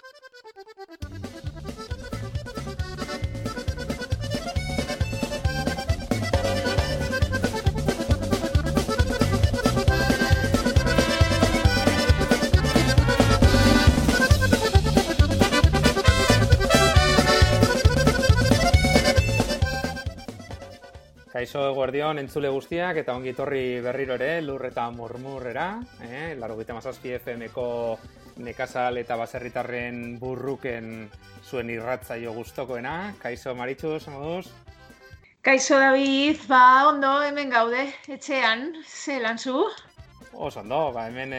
Kaixo eguerdion entzule guztiak eta ongi etorri berriro ere Lur eta Murmurrera, 97 FM-ko nekazal eta baserritarren burruken zuen irratzaio gustokoena. Kaixo Maritxus, moduz? Kaixo David, ondo hemen gaude, etxean, zelan zu? Oso ondo, hemen,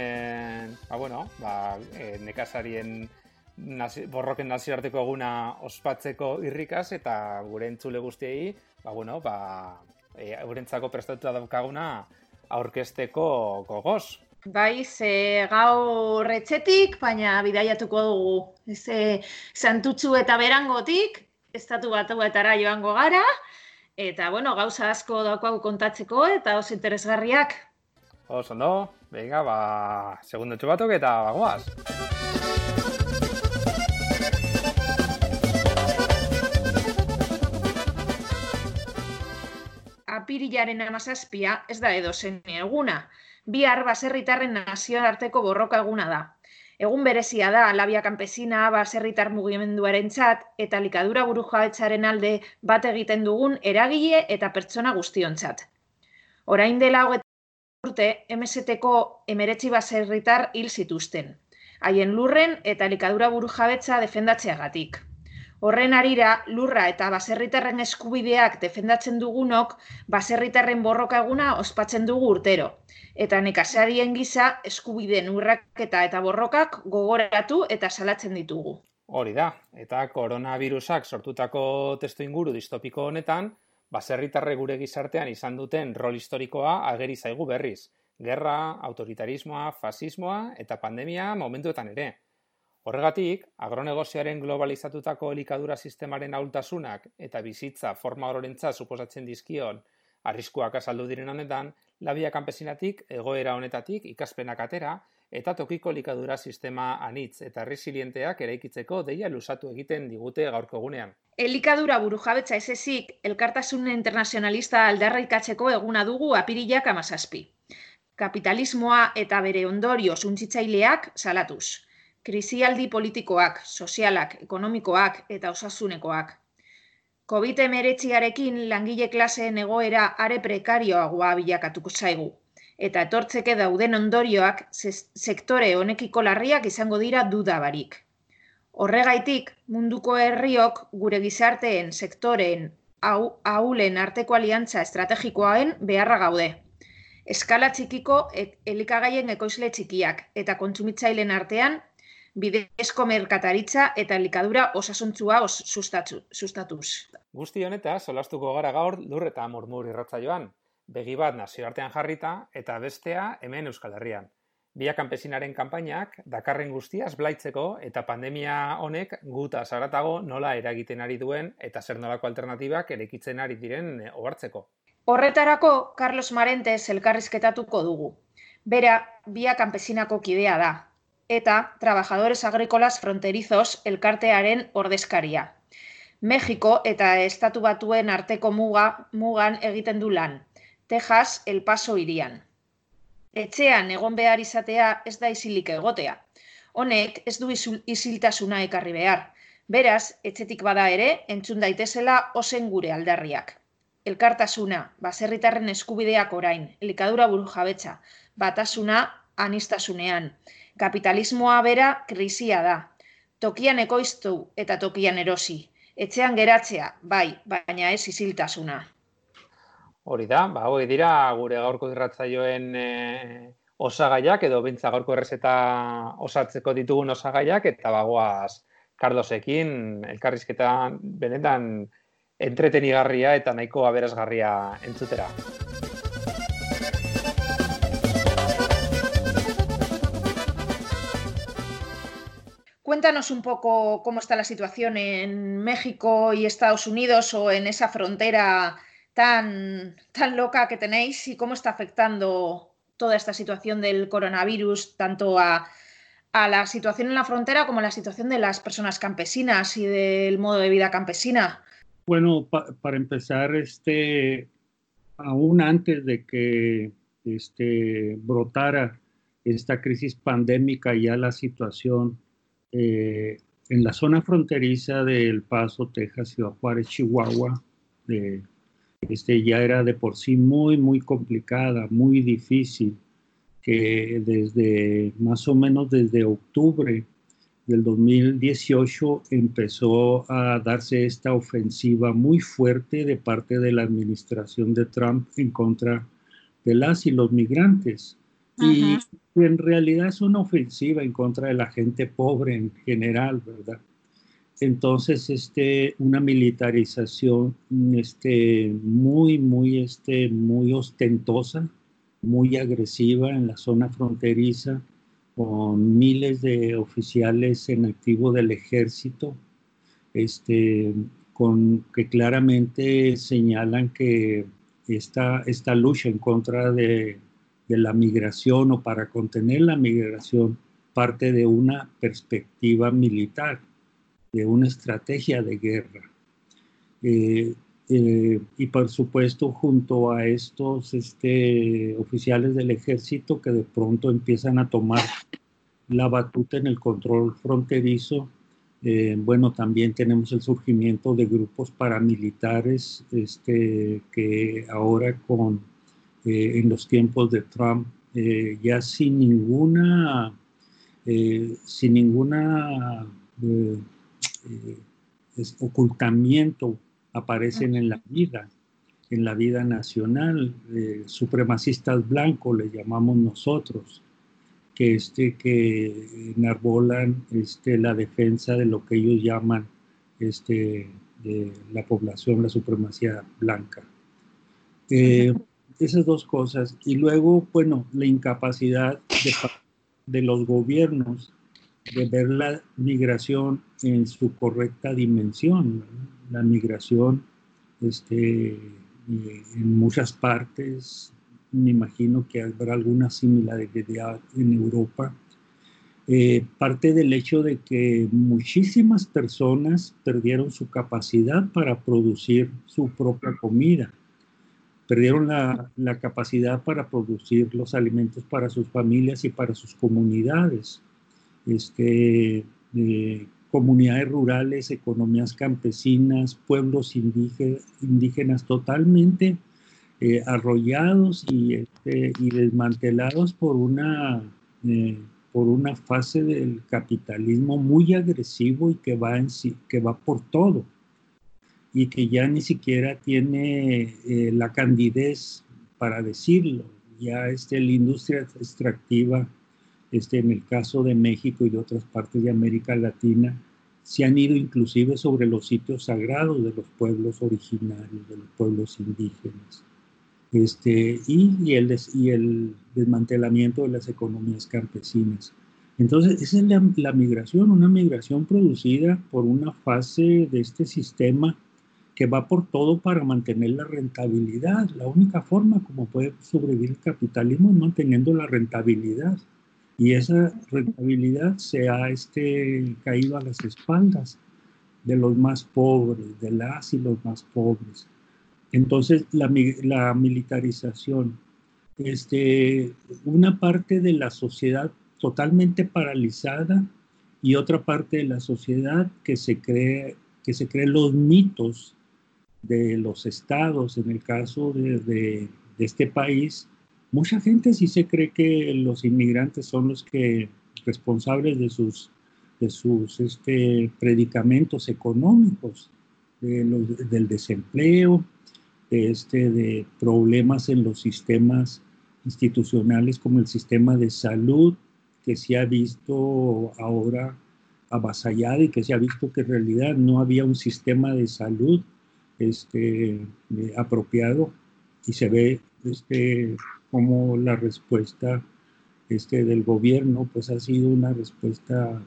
nekazarien borroken nazioarteko eguna ospatzeko irrikaz eta gure entzule guztiei, eurentzako prestatuta daukaguna aurkezteko gogoz. Bai, ze gaur etxetik, baina bidaiatuko dugu. Santutxu eta Berangotik, Estatu Batuetara joango gara, eta gauza asko daukagu kontatzeko eta oso interesgarriak. Oso ondo, venga, segundotxo batok eta bagoaz. Apirilaren 17 ez da edozein eguna. Bihar baserritarren nazioarteko borroka eguna da. Egun berezia da Labia Campesina baserritar mugimenduarentzat eta elikadura burujabetzaren alde bat egiten dugun eragile eta pertsona guztiontzat. Orain dela 20 urte, MST-ko 19 baserritar hil zituzten, haien lurren eta elikadura burujabetza defendatzeagatik. Horren harira, lurra eta baserritarren eskubideak defendatzen dugunok baserritarren borroka eguna ospatzen dugu urtero, eta nekazarien gisa eskubideen urraketa eta borrokak gogoratu eta salatzen ditugu. Hori da, eta koronavirusak sortutako testuinguru distopiko honetan, baserritarre gure gizartean izan duten rol historikoa ageri zaigu berriz. Gerra, autoritarismoa, fasismoa eta pandemia momentuetan ere. Horregatik, agronegozioaren globalizatutako elikadura sistemaren ahultasunak eta bizitza forma ororentzat suposatzen dizkion arriskuak azaldu diren honetan, Labia Campesinatik egoera honetatik ikaspenak atera eta tokiko elikadura sistema anitz eta resilienteak eraikitzeko deia luzatu egiten digute gaurko egunean. Elikadura burujabetza ez ezik, elkartasun internazionalista aldarrikatzeko eguna dugu apirilak 17. Kapitalismoa eta bere ondorio suntsitzaileak salatuz. Krisialdi politikoak, sozialak, ekonomikoak eta osasunekoak. COVID-19arekin langile klaseen egoera are prekarioagoa bilakatuko zaigu, eta etortzeke dauden ondorioak sektore honekiko larriak izango dira dudabarik. Horregaitik, munduko herriok gure gizarteen sektoreen ahulen arteko aliantza estrategikoaen beharra gaude. Eskala txikiko elikagaien ekoizle txikiak eta kontsumitzaileen artean bidezko merkataritza eta elikadura osasuntsua sustatuz. Guzti honetaz, solastuko gara gaur Lur eta Murmur irratsaioan, begi bat nazioartean jarrita eta bestea hemen Euskal Herrian. Bia Campesinaren kanpainak dakarren guztiaz blaitzeko eta pandemia honek gutaz haratago nola eragiten ari duen eta zer nolako alternatibak eraikitzen ari diren ohartzeko. Horretarako, Carlos Marentes elkarrizketatuko dugu. Bera, Bia Campesinako kidea da, eta Trabajadores Agrícolas Fronterizos elkartearen ordezkaria. Mexiko eta Estatu Batuen arteko mugan egiten du lan, Texas El Paso hirian. Etxean egon behar izatea ez da isilik egotea. Honek ez du isiltasuna ekarri behar. Beraz, etxetik bada ere, entzun daitezela ozen gure aldarriak. Elkartasuna, baserritarren eskubideak orain, elikadura burujabetza, batasuna aniztasunean. Kapitalismoa bera krisia da. Tokian ekoiztu eta tokian erosi. Etxean geratzea, bai, baina ez isiltasuna. Hori da, hori dira gure gaurko irratsaioen osagaiak edo bintza gaurko errezeta osatzeko ditugun osagaiak eta bagoaz Carlosekin elkarrizketa benetan entretenigarria eta nahiko aberasgarria entzutera. Cuéntanos un poco cómo está la situación en México y Estados Unidos o en esa frontera tan loca que tenéis y cómo está afectando toda esta situación del coronavirus tanto a a la situación en la frontera como a la situación de las personas campesinas y del modo de vida campesina? Bueno, para empezar, aún antes de que brotara esta crisis pandémica, ya la situación en la zona fronteriza de El Paso, Texas, Ciudad Juárez, Chihuahua, eh, ya era de por sí muy, muy complicada, muy difícil, que desde más o menos desde octubre del 2018 empezó a darse esta ofensiva muy fuerte de parte de la administración de Trump en contra de las y los migrantes. Y en realidad es una ofensiva en contra de la gente pobre en general, ¿verdad? Entonces, una militarización muy ostentosa, muy agresiva en la zona fronteriza, con miles de oficiales en activo del ejército, que claramente señalan que esta lucha en contra de la migración o para contener la migración parte de una perspectiva militar, de una estrategia de guerra. Y por supuesto, junto a estos oficiales del ejército que de pronto empiezan a tomar la batuta en el control fronterizo, bueno, también tenemos el surgimiento de grupos paramilitares que ahora en los tiempos de Trump, ya sin ninguna ocultamiento aparecen en la vida nacional, supremacistas blancos les llamamos nosotros, que enarbolan la defensa de lo que ellos llaman de la población, la supremacía blanca. Esas dos cosas. Y luego, bueno, la incapacidad de los gobiernos de ver la migración en su correcta dimensión, ¿no? La migración en muchas partes, me imagino que habrá alguna similaridad en Europa, parte del hecho de que muchísimas personas perdieron su capacidad para producir su propia comida, perdieron la capacidad para producir los alimentos para sus familias y para sus comunidades. Comunidades rurales, economías campesinas, pueblos indígenas totalmente arrollados y desmantelados por una fase del capitalismo muy agresivo y que va por todo y que ya ni siquiera tiene la candidez para decirlo. Ya la industria extractiva, en el caso de México y de otras partes de América Latina, se han ido inclusive sobre los sitios sagrados de los pueblos originarios, de los pueblos indígenas. Y el desmantelamiento de las economías campesinas. Entonces, esa es la migración, una migración producida por una fase de este sistema que va por todo para mantener la rentabilidad. La única forma como puede sobrevivir el capitalismo es manteniendo la rentabilidad. Y esa rentabilidad se ha caído a las espaldas de los más pobres, de las y los más pobres. Entonces, la militarización, una parte de la sociedad totalmente paralizada y otra parte de la sociedad que se cree los mitos de los estados. En el caso de este país, mucha gente sí se cree que los inmigrantes son los que responsables de sus predicamentos económicos, del desempleo, de problemas en los sistemas institucionales como el sistema de salud, que se ha visto ahora avasallado y que se ha visto que en realidad no había un sistema de salud apropiado, y se ve como la respuesta del gobierno pues ha sido una respuesta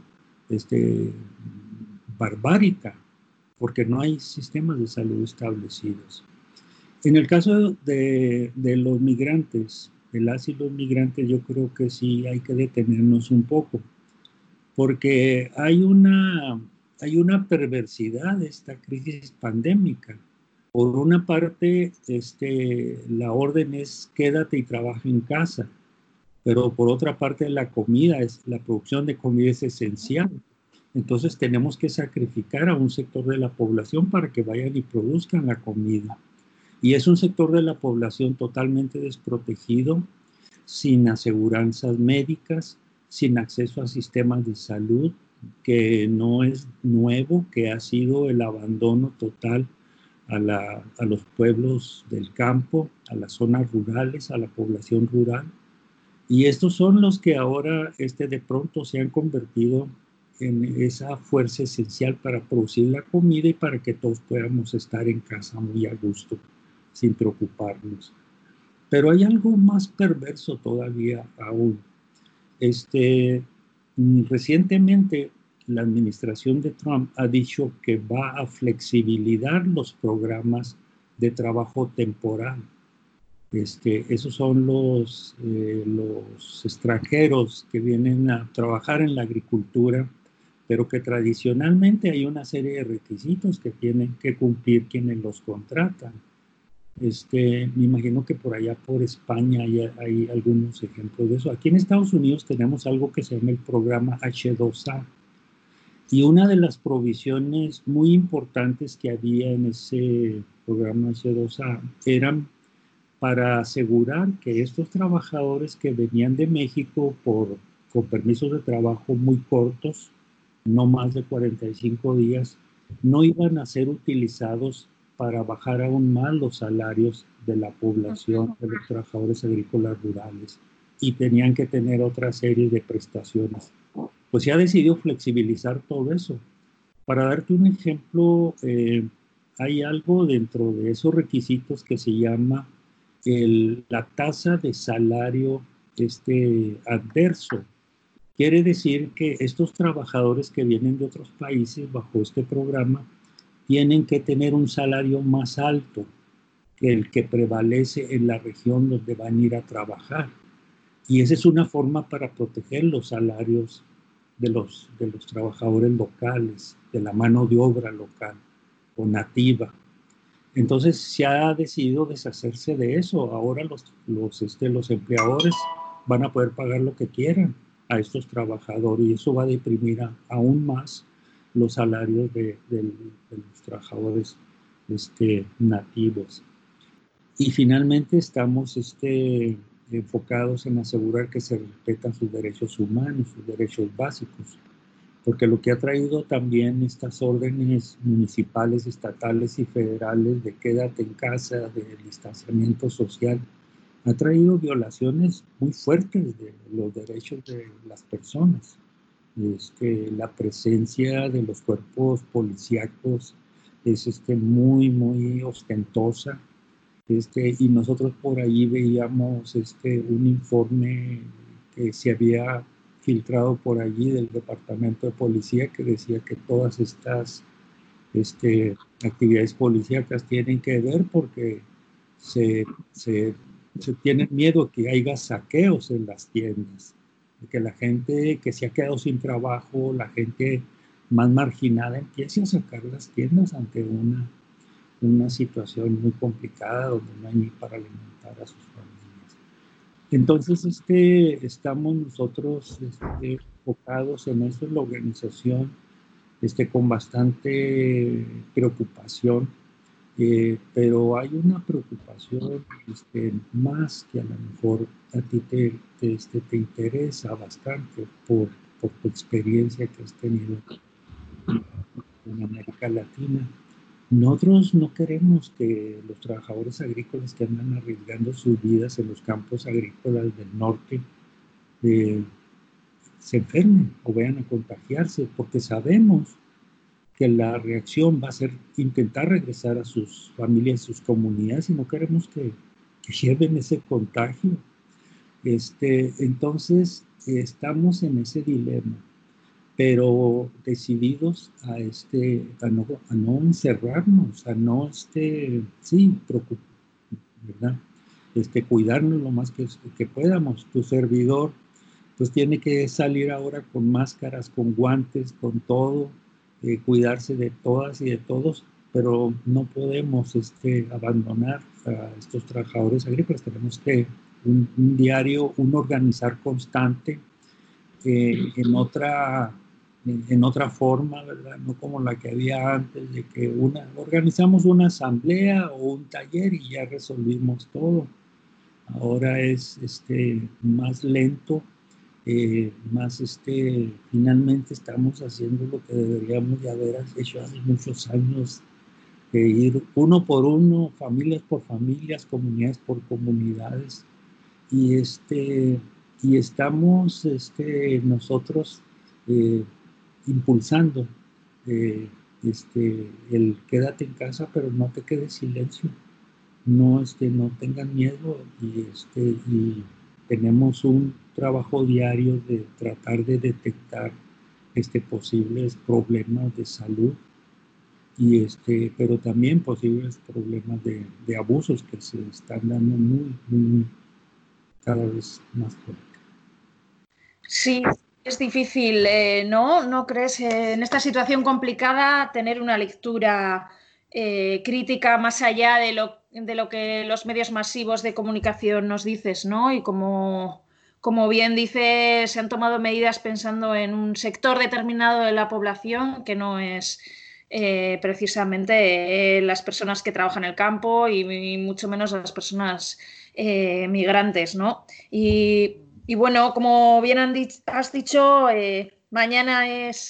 barbárica, porque no hay sistemas de salud establecidos. En el caso de los migrantes, de las y los migrantes, yo creo que sí hay que detenernos un poco, porque hay una perversidad de esta crisis pandémica. Por una parte, la orden es quédate y trabaja en casa, pero por otra parte la producción de comida es esencial. Entonces tenemos que sacrificar a un sector de la población para que vayan y produzcan la comida. Y es un sector de la población totalmente desprotegido, sin aseguranzas médicas, sin acceso a sistemas de salud, que no es nuevo, que ha sido el abandono total a los pueblos del campo, a las zonas rurales, a la población rural. Y estos son los que ahora de pronto se han convertido en esa fuerza esencial para producir la comida y para que todos podamos estar en casa muy a gusto, sin preocuparnos. Pero hay algo más perverso todavía aún. Recientemente la administración de Trump ha dicho que va a flexibilizar los programas de trabajo temporal. Esos son los extranjeros que vienen a trabajar en la agricultura, pero que tradicionalmente hay una serie de requisitos que tienen que cumplir quienes los contratan. Me imagino que por allá por España hay algunos ejemplos de eso. Aquí en Estados Unidos tenemos algo que se llama el programa H2A. Y una de las provisiones muy importantes que había en ese programa H2A eran para asegurar que estos trabajadores que venían de México con permisos de trabajo muy cortos, no más de 45 días, no iban a ser utilizados para bajar aún más los salarios de la población, de los trabajadores agrícolas rurales, y tenían que tener otra serie de prestaciones. Pues se ha decidido flexibilizar todo eso. Para darte un ejemplo, hay algo dentro de esos requisitos que se llama la tasa de salario adverso. Quiere decir que estos trabajadores que vienen de otros países bajo este programa tienen que tener un salario más alto que el que prevalece en la región donde van a ir a trabajar. Y esa es una forma para proteger los salarios de los trabajadores locales, de la mano de obra local o nativa. Entonces se ha decidido deshacerse de eso. Ahora los empleadores van a poder pagar lo que quieran a estos trabajadores y eso va a deprimir aún más los salarios de los trabajadores nativos. Y finalmente estamos enfocados en asegurar que se respetan sus derechos humanos, sus derechos básicos, porque lo que ha traído también estas órdenes municipales, estatales y federales de quédate en casa, de distanciamiento social, ha traído violaciones muy fuertes de los derechos de las personas. La presencia de los cuerpos policíacos es muy, muy ostentosa. Y nosotros por ahí veíamos un informe que se había filtrado por allí del Departamento de Policía que decía que todas estas actividades policíacas tienen que ver porque se tiene miedo que haya saqueos en las tiendas, que la gente que se ha quedado sin trabajo, la gente más marginada empiece a sacar las tiendas ante una situación muy complicada donde no hay ni para alimentar a sus familias. Entonces, estamos nosotros enfocados en eso, en la organización, con bastante preocupación, pero hay una preocupación más que a lo mejor a ti te interesa bastante por tu experiencia que has tenido en América Latina. Nosotros no queremos que los trabajadores agrícolas que andan arriesgando sus vidas en los campos agrícolas del norte se enfermen o vayan a contagiarse, porque sabemos que la reacción va a ser intentar regresar a sus familias, sus comunidades, y no queremos que lleven ese contagio. Entonces, estamos en ese dilema, pero decididos a no encerrarnos, a no, ¿verdad? Cuidarnos lo más que podamos. Tu servidor pues tiene que salir ahora con máscaras, con guantes, con todo, cuidarse de todas y de todos, pero no podemos abandonar a estos trabajadores agrícolas. Tenemos que un diario, un organizar constante en otra forma, ¿verdad? No como la que había antes, de que organizamos una asamblea o un taller y ya resolvimos todo. Ahora es más lento, más finalmente estamos haciendo lo que deberíamos de haber hecho hace muchos años, ir uno por uno, familias por familias, comunidades por comunidades, y y estamos nosotros impulsando eh, el quédate en casa, pero no te quedes silencio, no tengan miedo, y tenemos un trabajo diario de tratar de detectar posibles problemas de salud, pero también posibles problemas de abusos que se están dando muy cada vez más fuerte. Sí, es difícil, ¿no? ¿No crees en esta situación complicada tener una lectura crítica más allá de lo que los medios masivos de comunicación nos dices, ¿no? Y como bien dices, se han tomado medidas pensando en un sector determinado de la población que no es precisamente las personas que trabajan en el campo y mucho menos las personas migrantes, ¿no? Y bueno, como bien has dicho, mañana es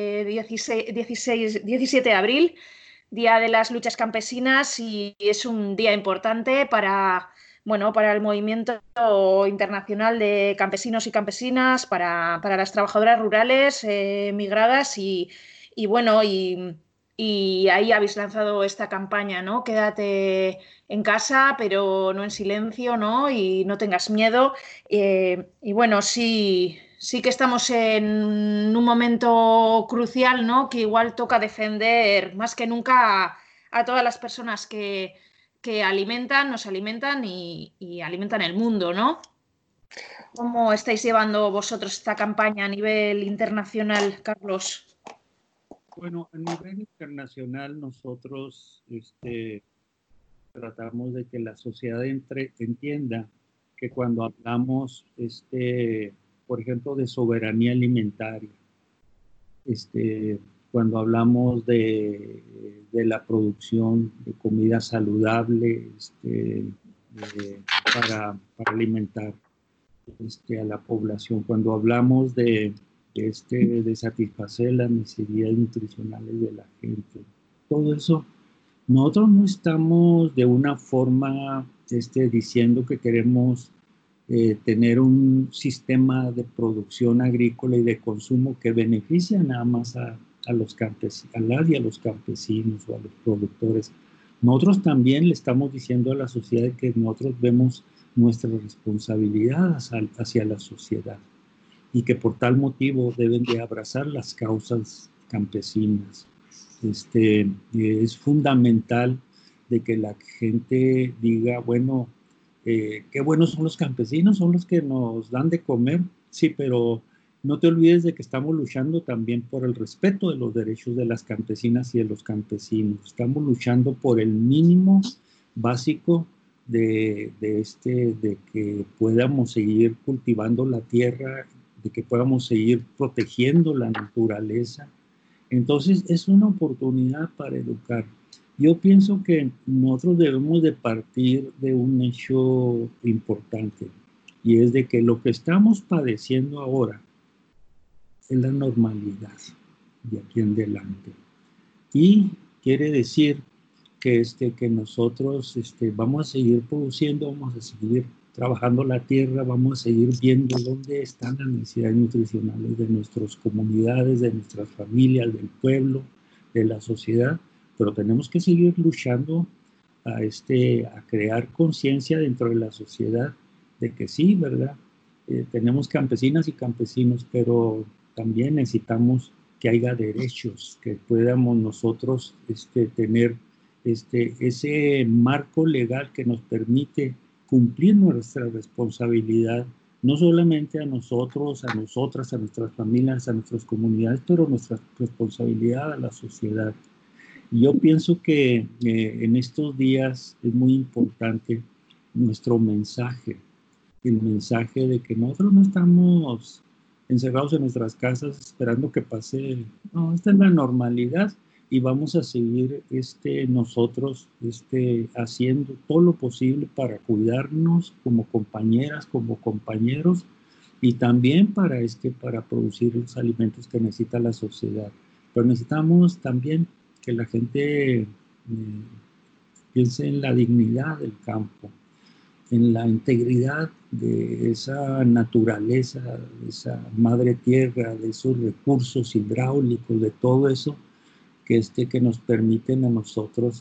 17 de abril, Día de las Luchas Campesinas, y es un día importante para, bueno, para el movimiento internacional de campesinos y campesinas, para las trabajadoras rurales migradas y bueno, y ahí habéis lanzado esta campaña, ¿no? Quédate en casa, pero no en silencio, ¿no? Y no tengas miedo. Y bueno, sí que estamos en un momento crucial, ¿no? Que igual toca defender más que nunca a todas las personas que alimentan, nos alimentan y alimentan el mundo, ¿no? ¿Cómo estáis llevando vosotros esta campaña a nivel internacional, Carlos? Bueno, a nivel internacional nosotros tratamos de que la sociedad entienda que cuando hablamos, por ejemplo, de soberanía alimentaria, cuando hablamos de la producción de comida saludable, para alimentar a la población, cuando hablamos de satisfacer las necesidades nutricionales de la gente, todo eso, nosotros no estamos de una forma diciendo que queremos tener un sistema de producción agrícola y de consumo que beneficia nada más a los campesinos, a los campesinos o a los productores. Nosotros también le estamos diciendo a la sociedad que nosotros vemos nuestra responsabilidad hacia la sociedad y que por tal motivo deben de abrazar las causas campesinas. Es fundamental de que la gente diga, bueno, qué buenos son los campesinos, son los que nos dan de comer, sí, pero no te olvides de que estamos luchando también por el respeto de los derechos de las campesinas y de los campesinos. Estamos luchando por el mínimo básico de que podamos seguir cultivando la tierra, de que podamos seguir protegiendo la naturaleza. Entonces es una oportunidad para educar. Yo pienso que nosotros debemos de partir de un hecho importante, y es de que lo que estamos padeciendo ahora es la normalidad de aquí en adelante. Y quiere decir que nosotros vamos a seguir produciendo, vamos a seguir trabajando la tierra, vamos a seguir viendo dónde están las necesidades nutricionales de nuestras comunidades, de nuestras familias, del pueblo, de la sociedad, pero tenemos que seguir luchando a crear conciencia dentro de la sociedad de que sí, ¿verdad? Tenemos campesinas y campesinos, pero también necesitamos que haya derechos, que podamos nosotros tener ese marco legal que nos permite cumplir nuestra responsabilidad no solamente a nosotros, a nosotras, a nuestras familias, a nuestras comunidades, pero nuestra responsabilidad a la sociedad. Y yo pienso que en estos días es muy importante nuestro mensaje, el mensaje de que nosotros no estamos encerrados en nuestras casas esperando que pase, no, esta es la normalidad y vamos a seguir nosotros haciendo todo lo posible para cuidarnos como compañeras, como compañeros y también para producir los alimentos que necesita la sociedad. Pero necesitamos también que la gente piense en la dignidad del campo, en la integridad de esa naturaleza, de esa madre tierra, de esos recursos hidráulicos, de todo eso que nos permiten a nosotros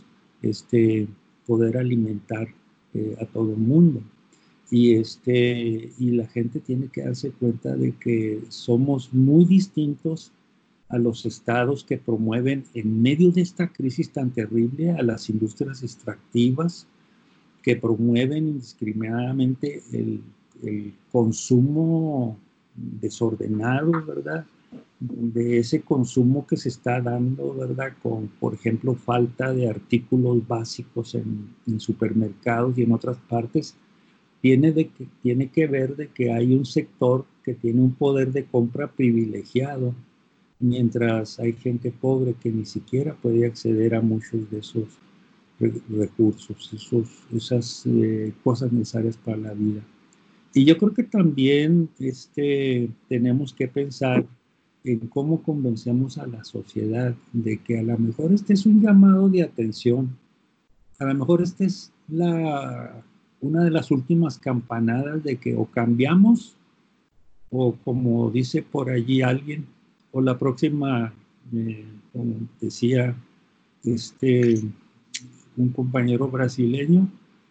poder alimentar a todo el mundo. Y la gente tiene que darse cuenta de que somos muy distintos a los estados que promueven en medio de esta crisis tan terrible a las industrias extractivas, que promueven indiscriminadamente el consumo desordenado, ¿verdad? De ese consumo que se está dando, ¿verdad? Con, por ejemplo, falta de artículos básicos en supermercados y en otras partes, tiene que ver de que hay un sector que tiene un poder de compra privilegiado, mientras hay gente pobre que ni siquiera puede acceder a muchos de esos recursos, esas cosas necesarias para la vida. Y yo creo que también tenemos que pensar en cómo convencemos a la sociedad de que a lo mejor este es un llamado de atención, a lo mejor esta es una de las últimas campanadas de que o cambiamos o como dice por allí alguien, o la próxima, como decía un compañero brasileño,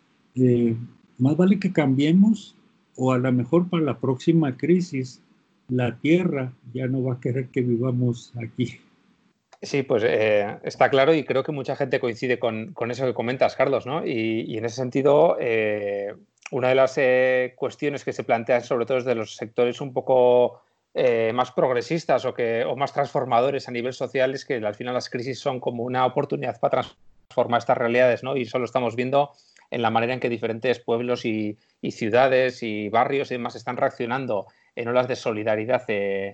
más vale que cambiemos o a lo mejor para la próxima crisis la tierra ya no va a querer que vivamos aquí. Sí, pues está claro y creo que mucha gente coincide con eso que comentas, Carlos, ¿no? Y en ese sentido, una de las cuestiones que se plantean, sobre todo desde los sectores un poco más progresistas o más transformadores a nivel social, es que al final las crisis son como una oportunidad para transformar estas realidades, ¿no? Y eso lo estamos viendo en la manera en que diferentes pueblos y ciudades y barrios y demás están reaccionando en olas de solidaridad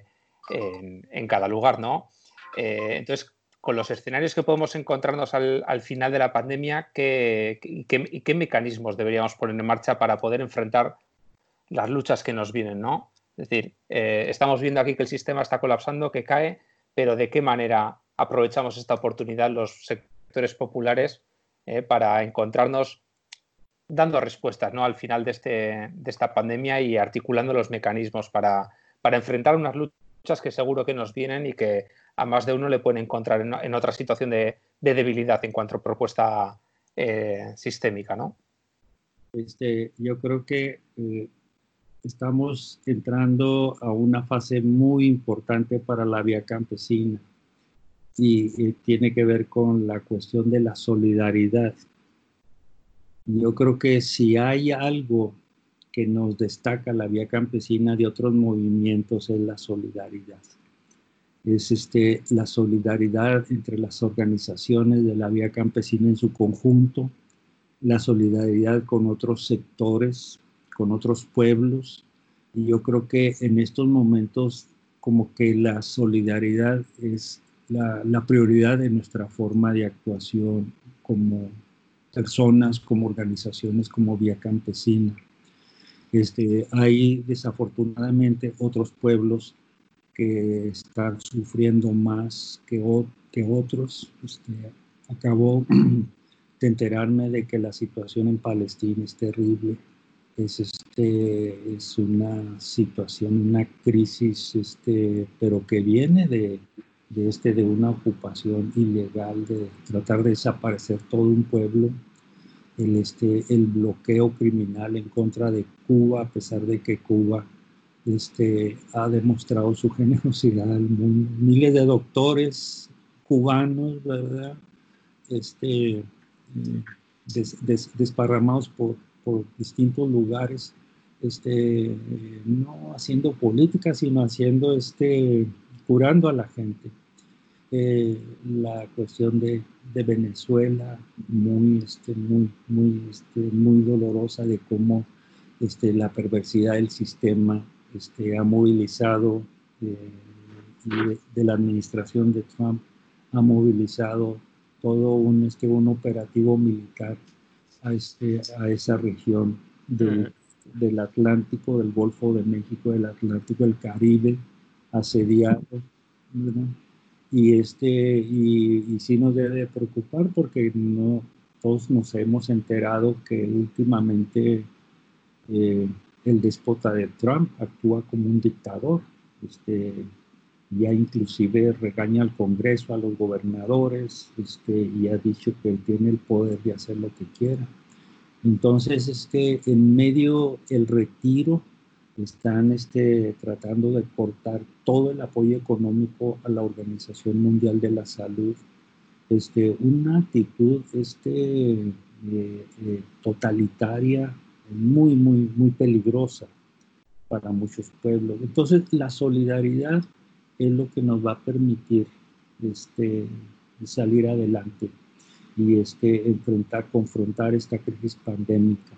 en cada lugar, ¿no? Entonces, con los escenarios que podemos encontrarnos al final de la pandemia, ¿qué mecanismos deberíamos poner en marcha para poder enfrentar las luchas que nos vienen, ¿no? Es decir, estamos viendo aquí que el sistema está colapsando, que cae, pero ¿de qué manera aprovechamos esta oportunidad los sectores populares para encontrarnos dando respuestas, ¿no?, al final de esta pandemia y articulando los mecanismos para enfrentar unas luchas que seguro que nos vienen y que a más de uno le pueden encontrar en otra situación de debilidad en cuanto a propuesta sistémica, ¿no? Yo creo que estamos entrando a una fase muy importante para la vía campesina y tiene que ver con la cuestión de la solidaridad. Yo creo que si hay algo que nos destaca la vía campesina de otros movimientos es la solidaridad. Es la solidaridad entre las organizaciones de la vía campesina en su conjunto, la solidaridad con otros sectores, con otros pueblos. Y yo creo que en estos momentos como que la solidaridad es la prioridad de nuestra forma de actuación como personas, como organizaciones, como vía campesina. Hay desafortunadamente otros pueblos que están sufriendo más que otros. Acabo de enterarme de que la situación en Palestina es terrible. Es una situación, una crisis, pero que viene de una ocupación ilegal, de tratar de desaparecer todo un pueblo, el bloqueo criminal en contra de Cuba, a pesar de que Cuba ha demostrado su generosidad al mundo. Miles de doctores cubanos, ¿verdad? Desparramados por distintos lugares no haciendo política, sino haciendo, curando a la gente. La cuestión de Venezuela, muy dolorosa de cómo la perversidad del sistema ha movilizado, y de la administración de Trump ha movilizado todo un operativo militar a esa región del Atlántico, del Golfo de México, del Atlántico, del Caribe, asediado, ¿verdad? Y sí nos debe preocupar porque no todos nos hemos enterado que últimamente el déspota de Trump actúa como un dictador. Ya inclusive regaña al Congreso, a los gobernadores, y ha dicho que él tiene el poder de hacer lo que quiera. Entonces, en medio el retiro están tratando de cortar todo el apoyo económico a la Organización Mundial de la Salud. Una actitud totalitaria, muy, muy, muy peligrosa para muchos pueblos. Entonces, la solidaridad es lo que nos va a permitir salir adelante y confrontar esta crisis pandémica.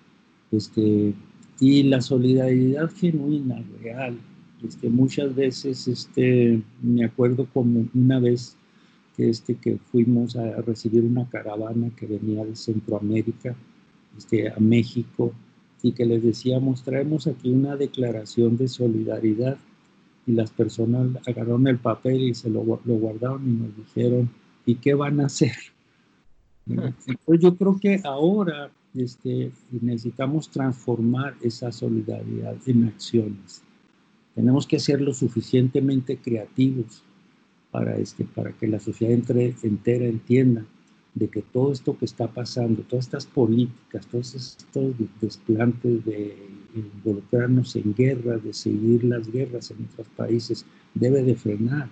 Y la solidaridad genuina, real. Muchas veces, me acuerdo como una vez que fuimos a recibir una caravana que venía de Centroamérica, a México, y que les decíamos, traemos aquí una declaración de solidaridad, y las personas agarraron el papel y se lo guardaron y nos dijeron, ¿y qué van a hacer? Entonces yo creo que ahora necesitamos transformar esa solidaridad en acciones. Tenemos que ser lo suficientemente creativos para que la sociedad entera entienda de que todo esto que está pasando, todas estas políticas, todos estos desplantes de involucrarnos en guerras, de seguir las guerras en otros países, debe de frenar.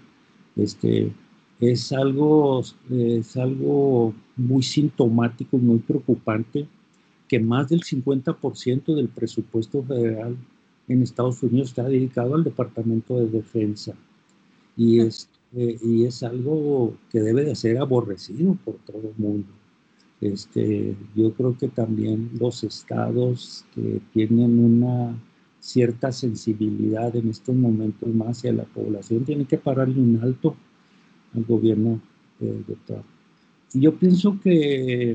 Es algo muy sintomático, muy preocupante, que más del 50% del presupuesto federal en Estados Unidos está dedicado al Departamento de Defensa. Y es algo que debe de ser aborrecido por todo el mundo. Yo creo que también los estados que tienen una cierta sensibilidad en estos momentos más hacia la población tienen que pararle un alto al gobierno de Trump. Y yo pienso que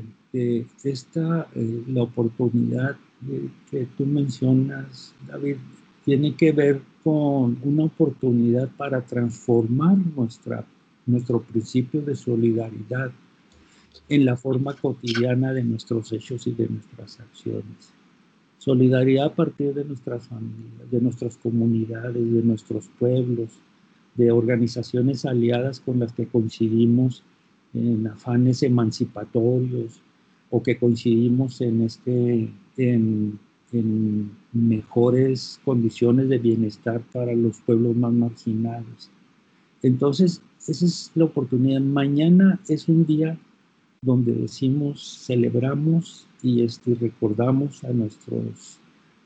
la oportunidad que tú mencionas, David, tiene que ver con una oportunidad para transformar nuestro principio de solidaridad en la forma cotidiana de nuestros hechos y de nuestras acciones. Solidaridad a partir de nuestras familias, de nuestras comunidades, de nuestros pueblos, de organizaciones aliadas con las que coincidimos en afanes emancipatorios o que coincidimos en mejores condiciones de bienestar para los pueblos más marginados. Entonces, esa es la oportunidad. Mañana es un día donde celebramos y recordamos a nuestros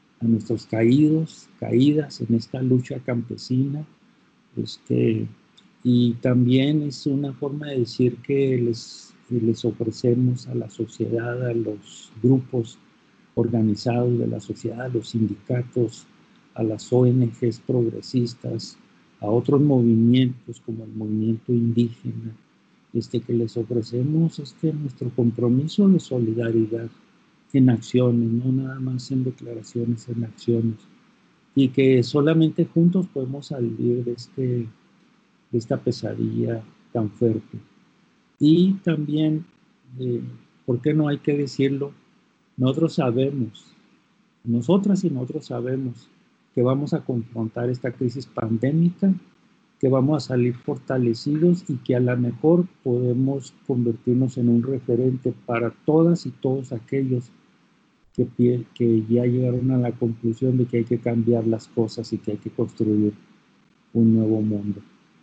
caídas en esta lucha campesina. Y también es una forma de decir que les ofrecemos a la sociedad, a los grupos organizados de la sociedad, a los sindicatos, a las ONGs progresistas, a otros movimientos como el movimiento indígena, que les ofrecemos nuestro compromiso de solidaridad en acciones, no nada más en declaraciones, en acciones, y que solamente juntos podemos salir de esta pesadilla tan fuerte. Y también, ¿por qué no hay que decirlo? Nosotras y nosotros sabemos que vamos a confrontar esta crisis pandémica, que vamos a salir fortalecidos y que a lo mejor podemos convertirnos en un referente para todas y todos aquellos que ya llegaron a la conclusión de que hay que cambiar las cosas y que hay que construir un nuevo mundo.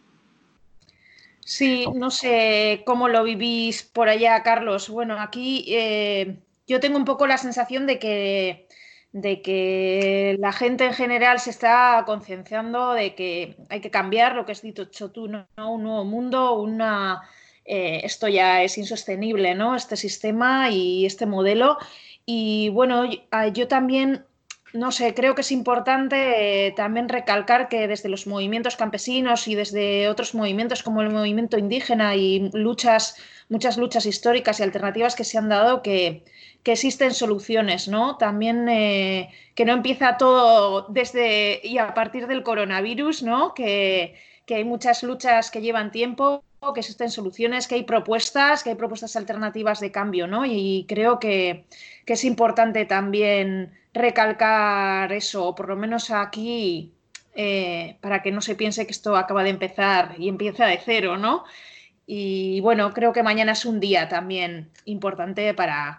Sí, no sé cómo lo vivís por allá, Carlos. Bueno, aquí yo tengo un poco la sensación de de que la gente en general se está concienciando de que hay que cambiar lo que has dicho tú, ¿no? Un nuevo mundo, esto ya es insostenible, ¿no? Este sistema y este modelo. Y bueno, yo también, no sé, creo que es importante también recalcar que desde los movimientos campesinos y desde otros movimientos como el movimiento indígena y muchas luchas históricas y alternativas que se han dado, que existen soluciones, ¿no? También que no empieza todo desde y a partir del coronavirus, ¿no? Que hay muchas luchas que llevan tiempo, que existen soluciones, que hay propuestas alternativas de cambio, ¿no? Y creo que es importante también recalcar eso, o por lo menos aquí, para que no se piense que esto acaba de empezar y empieza de cero, ¿no? Y bueno, creo que mañana es un día también importante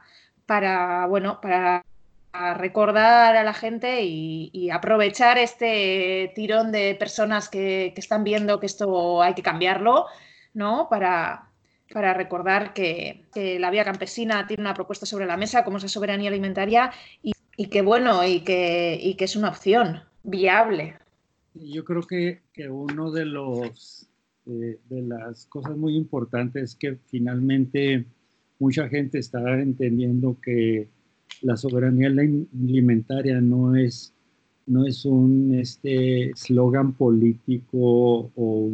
para recordar a la gente y aprovechar este tirón de personas que están viendo que esto hay que cambiarlo, ¿no? Para recordar que la vía campesina tiene una propuesta sobre la mesa, como es la soberanía alimentaria, y que bueno, y que es una opción viable. Yo creo que uno de las cosas muy importantes es que finalmente mucha gente está entendiendo que la soberanía alimentaria no es un eslogan político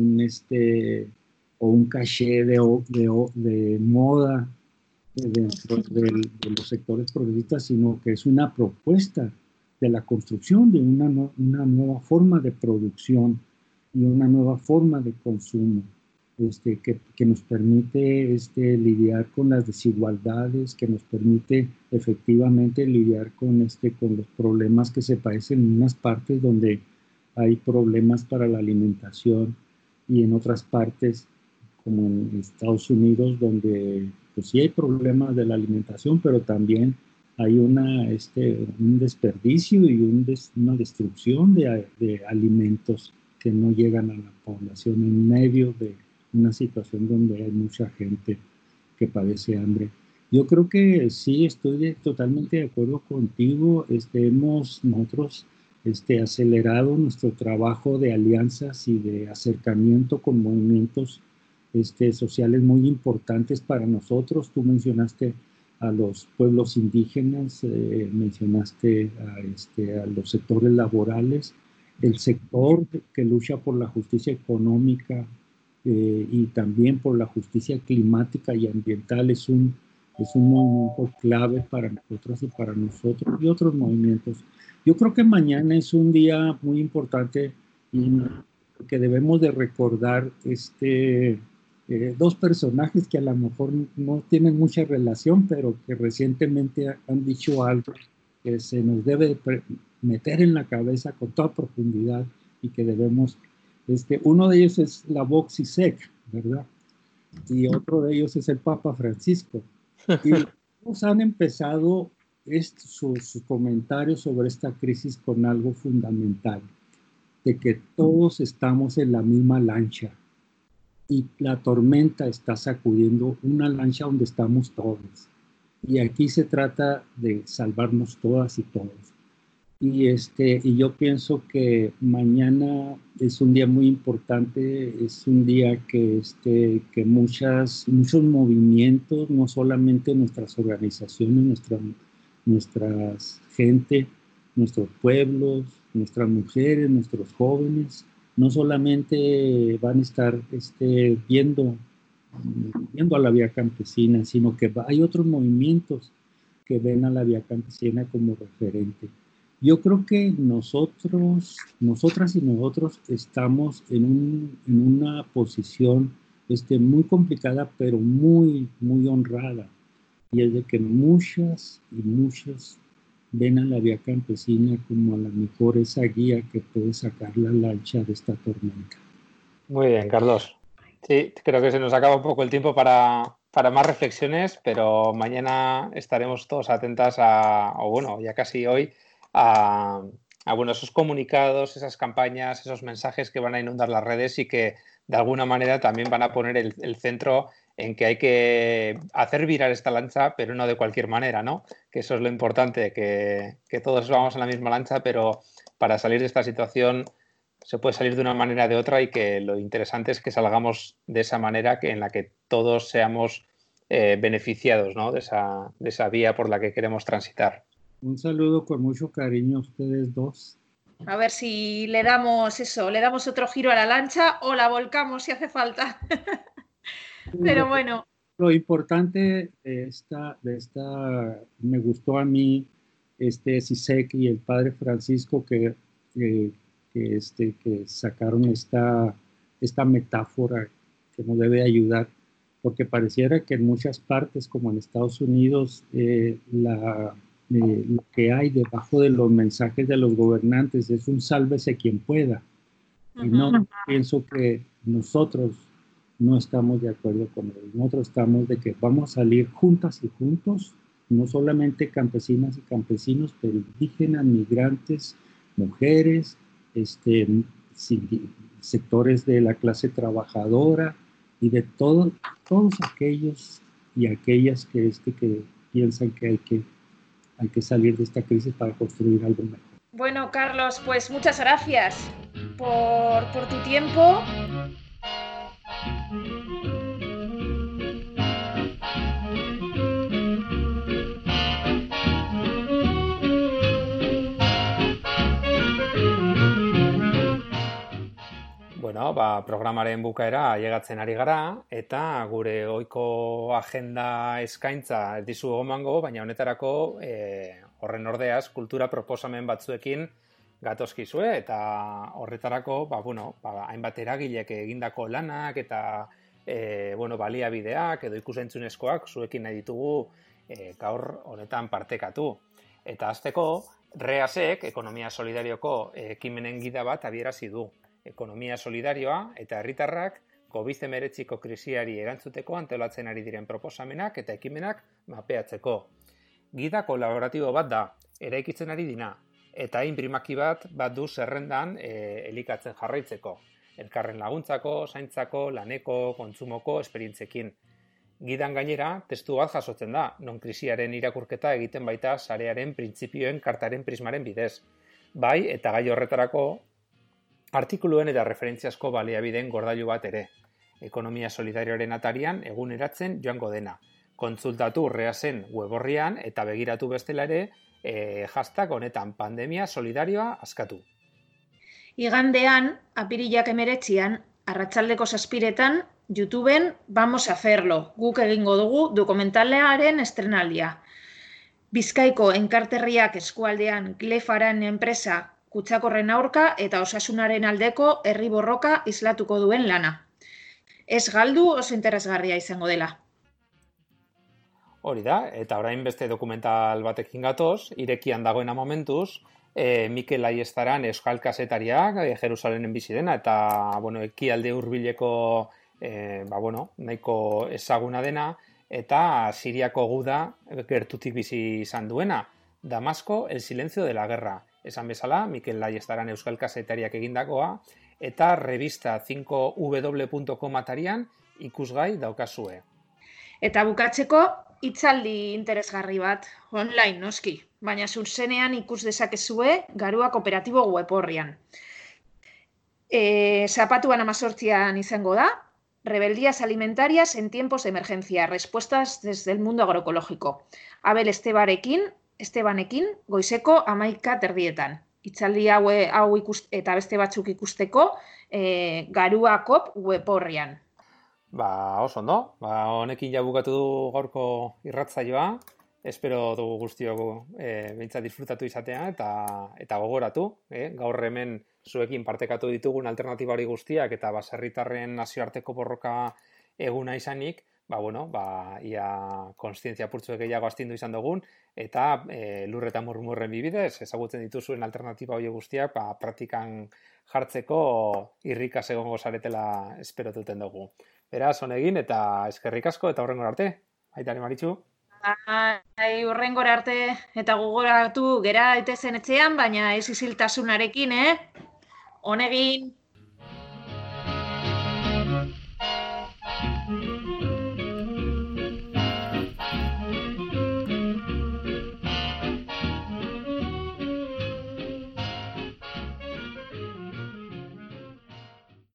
o un caché de moda dentro de los sectores progresistas, sino que es una propuesta de la construcción de una nueva forma de producción y una nueva forma de consumo, que nos permite lidiar con las desigualdades, que nos permite efectivamente lidiar con los problemas que se padecen en unas partes donde hay problemas para la alimentación y en otras partes, como en Estados Unidos, donde pues sí hay problemas de la alimentación, pero también hay un desperdicio y una destrucción de alimentos que no llegan a la población en medio de una situación donde hay mucha gente que padece hambre. Yo creo que sí, estoy totalmente de acuerdo contigo. Hemos nosotros acelerado nuestro trabajo de alianzas y de acercamiento con movimientos sociales muy importantes para nosotros. Tú mencionaste a los pueblos indígenas, mencionaste a los sectores laborales, el sector que lucha por la justicia económica y también por la justicia climática y ambiental es un movimiento clave para nosotros y para nosotros y otros movimientos. Yo creo que mañana es un día muy importante y que debemos de recordar dos personajes que a lo mejor no tienen mucha relación, pero que recientemente han dicho algo que se nos debe meter en la cabeza con toda profundidad y que debemos, uno de ellos es la Vox Zizek, ¿verdad? Y otro de ellos es el Papa Francisco. Y los han empezado sus comentarios sobre esta crisis con algo fundamental, de que todos estamos en la misma lancha y la tormenta está sacudiendo una lancha donde estamos todos. Y aquí se trata de salvarnos todas y todos. Y yo pienso que mañana es un día muy importante, es un día que muchos movimientos, no solamente nuestras organizaciones, nuestras gente, nuestros pueblos, nuestras mujeres, nuestros jóvenes, no solamente van a estar viendo a la vía campesina, sino que hay otros movimientos que ven a la vía campesina como referente. Yo creo que nosotras y nosotros estamos en una posición muy complicada, pero muy, muy honrada. Y es de que muchas y muchas ven a la vía campesina como a la mejor esa guía que puede sacar la lancha de esta tormenta. Muy bien, Carlos. Sí, creo que se nos acaba un poco el tiempo para más reflexiones, pero mañana estaremos todos atentas o bueno, ya casi hoy, bueno, esos comunicados, esas campañas, esos mensajes que van a inundar las redes y que de alguna manera también van a poner el centro en que hay que hacer virar esta lancha, pero no de cualquier manera, ¿no? Que eso es lo importante, que todos vamos en la misma lancha, pero para salir de esta situación se puede salir de una manera o de otra y que lo interesante es que salgamos de esa manera en la que todos seamos beneficiados, ¿no? de esa vía por la que queremos transitar. Un saludo con mucho cariño a ustedes dos. A ver si le damos otro giro a la lancha o la volcamos si hace falta. Pero bueno. Lo importante de esta me gustó a mí, Zizek y el padre Francisco que sacaron esta metáfora que nos debe ayudar, porque pareciera que en muchas partes, como en Estados Unidos, lo que hay debajo de los mensajes de los gobernantes es un sálvese quien pueda. Y no pienso que nosotros no estamos de acuerdo con ellos. Nosotros estamos de que vamos a salir juntas y juntos, no solamente campesinas y campesinos, pero indígenas, migrantes, mujeres, sectores de la clase trabajadora y de todos aquellos y aquellas que piensan que hay que salir de esta crisis para construir algo mejor. Bueno, Carlos, pues muchas gracias por tu tiempo. Bueno, programaren bukaera ailegatzen ari gara, eta gure ohiko agenda eskaintza ez dizugu emango, baina honetarako horren ordeaz kultura proposamen batzuekin gatozkizue, eta horretarako hainbat eragilek egindako lanak eta baliabideak edo ikusentzunezkoak zuekin nahi ditugu gaur honetan partekatu. Eta hasteko, REASek, Ekonomia Solidarioko ekimenen gida bat abierazi du. Ekonomia solidarioa eta herritarrak COVID-19ko krisiari erantzuteko antolatzen ari diren proposamenak eta ekimenak mapeatzeko. Gida kolaboratibo bat da, eraikitzen ari dina, eta inprimaki bat du zerrendan elikatzen jarraitzeko. Elkarren laguntzako, zaintzako, laneko, kontsumoko esperientzekin. Gidan gainera, testu bat jasotzen da, non krisiaren irakurketa egiten baita sarearen printzipioen kartaren prismaren bidez. Bai, eta gai horretarako artikuluen eta referentziazko baliabideen gordailu bat ere. Ekonomia solidarioaren atarian eguneratzen joango dena. Kontsultatu REASen weborrian eta begiratu bestela ere hashtag honetan pandemia solidarioa askatu. Igandean, apirilak 19, arratsaldeko 7:00 YouTubeen Vamos a hacerlo. Guk egingo dugu dokumentalearen estrenaldia. Bizkaiko enkarterriak eskualdean Glefaren enpresa kutsakorren aurka eta osasunaren aldeko herri borroka islatuko duen lana. Ez galdu, oso interesgarria izango dela. Hori da, eta orain beste dokumental batekin gatoz, irekian dagoena momentuz, Mikel Aiestaran euskal kazetariak Jerusalenen bizi dena, eta ekialde hurbileko nahiko ezaguna dena, eta Siriako guda gertutik bizi izan duena. Damasko, el silencio de la guerra. Esan bezala, Mikel Aiestaran euskal kazetariak egindakoa, eta revista 5w.com atarian ikusgai daukazue. Eta bukatzeko, hitzaldi interesgarri bat, online noski, baina zuzenean ikus dezakezue Garua Kooperatibo weborrian. Zapatuan 18 izango da, Rebeldías alimentarias en tiempos de emergencia, respuestas desde el mundo agroecológico. Abel Estebanekin, goizeko 11:00. Hitzaldi hau eta beste batzuk ikusteko Garua Koop weborrian. Oso ondo, honekin ja bukatu du gaurko irratsaioa. Espero dugu guztiok behintzat disfrutatu izatea eta gogoratu, gaur hemen zuekin partekatu ditugun alternatiba hori guztiak eta baserritarren nazioarteko borroka eguna izanik, ia kontzientzia purtsu gehiago astindu izan dugun, eta lur eta murmurren bibidez, ezagutzen dituzuen alternatiba hori guztiak praktikan jartzeko irrikaz egongo zaretela esperotuten dugu. Beraz, honegin eta eskerrik asko eta hurrengora arte. Aitare Maritxu. Hurrengora arte eta gogoratu gera daitezen etxean, baina ez isiltasunarekin, honegin.